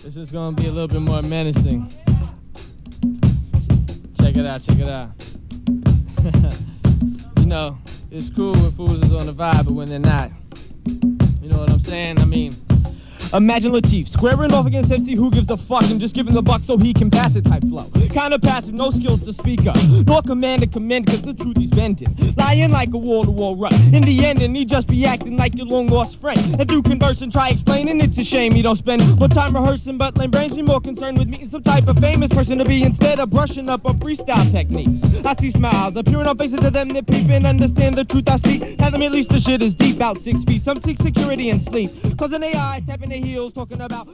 This is gonna be a little bit more menacing. Check it out, check it out. You know, it's cool when fools is on the vibe, but when they're not. You know what I'm saying? I mean, imagine Latif squaring off against MC Who Gives a Fuck and just giving the buck so he can pass it type flow. Kinda passive, no skills to speak of, nor command to commend, cause the truth he's bending. Lying like a wall-to-wall rut. In the end, and he just be acting like your long-lost friend. And through conversing, try explaining, it's a shame he don't spend more time rehearsing, but lame brains be more concerned with meeting some type of famous person to be instead of brushing up on freestyle techniques. I see smiles appearing on faces of them that peep and understand the truth I speak. Tell them at least the shit is deep out 6 feet. Some seek security and sleep, cause an AI tapping their heels talking about